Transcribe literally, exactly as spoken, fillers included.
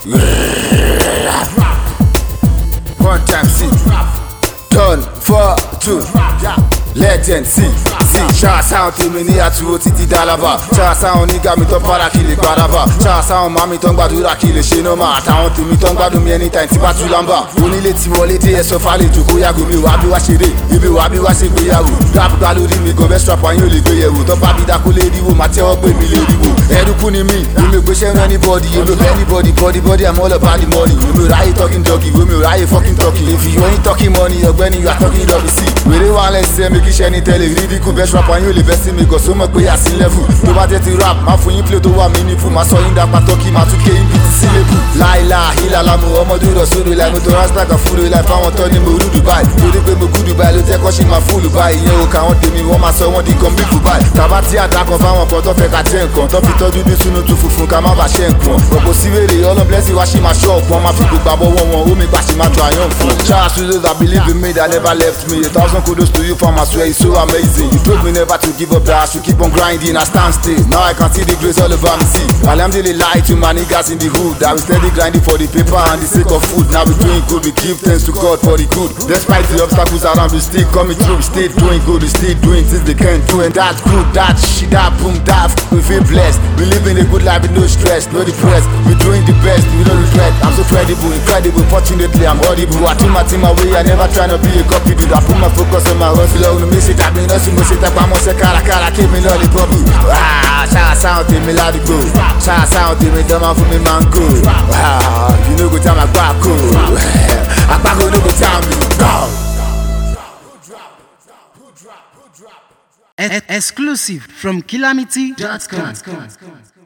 One time see, done for two. Legend see, see. Ṣáà sáwọn tèmi ní àtúwò títí dálàbà. Ṣáà sáwọn onígà mi tó para kí lè gbàdàbà. Ṣáà sáwọn màmí tó ń gbàdúrà kí lè ṣe nọ́mà. Àtàwọn tèmi tó ń gbádùn mi anytime tí bá tú lámbà. Onílé tí wọlé dé ẹ̀sọ́ fàlejò kó yàgò mi wá bí wá ṣeré. Ibi wá bí wá ṣe gbéyàwó. Rap gbá lórí mi gan best rapper yín ò lè gbéyẹ̀wò. Tó bá bí dákú lé ríwò máa tẹ́wọ́ pé mi lè ríwò. Ẹ̀rúkú ni mí, èmi ò gbéṣẹ́ rán anybody. Èmi ò bẹ́ anybody, body body I'm all about the money. Èmi ò ráyè talking doggy, èmi ò ráyè fucking talking. If you ain't talking money, ọ̀gbẹ́ni you are talking love sí. Wèrè wà lẹ́sẹ̀ mi kí ṣẹ́ ní tẹ́lẹ̀ rídíkù best rapper yín ò lè bẹ́ sí mi gọ̀ sómọ̀ pé àsí level. Tó bá jẹ́ ti rap, máa fún yín play tó wà meaningful. Máa sọ yín dàpá tọ́kì, máa tún ké yín bí ti sílébù. Láìlà ìlà lámù ọmọdé rọ̀ sódò láì mo tó rásítà kan fúru láì fáwọn tọ́ ni mo rú Dubai. Torí pé mo kú Dubai ló jẹ́ kọ́ ṣì máa fúlù báyìí. Ìyẹn ò káwọn tèmi wọ́n máa sọ wọ́n di kan bí Dubai. Tàbá tí àdàkọ̀ fáwọn kan tó fẹ́ ká jẹ́ nǹkan. Tó fi tọ́ dúdú sínú tún funfun ká má bàa ṣe nǹkan. Ọ̀pọ̀ sí wèrè ọlọ́blẹ́sì wá ṣì máa ṣọ́ ọ̀pọ̀. Máa fi gbogbo àbọ̀wọ̀ wọn ó mi gbà ṣì máa triumph fún. Shout out to those that believe in me that never left me. A thousand kudos to you fam, I swear it's so amazing. You told me never to give up, that I should keep on grinding. I stand still, now I can see the grace all over me. See, alhamdulillah to my niggas in the hood. I we steady grinding for the paper and the sake of food. Now we doing good, we give thanks to God for the good. Despite the obstacles around, we still coming through. We still doing good, we still doing things they can't do. And that's good, that shit, that boom, that we feel blessed. We living a good life with no stress, no depressed. We doing the best, we don't regret. I'm so credible, incredible. Fortunately, I'm audible. I took my team away, I never try to be a copy dude. I put my focus on my hustle. On the mission, that means nothing. Most of the time, I'm say cara cara, keep me lollipop. Ah, shout out to me, ladigo. Shout out to me, dumb for me, man, go. Ah, you know go time I back go. I back go, no go time me. Go. Exclusive from Calamity dot com.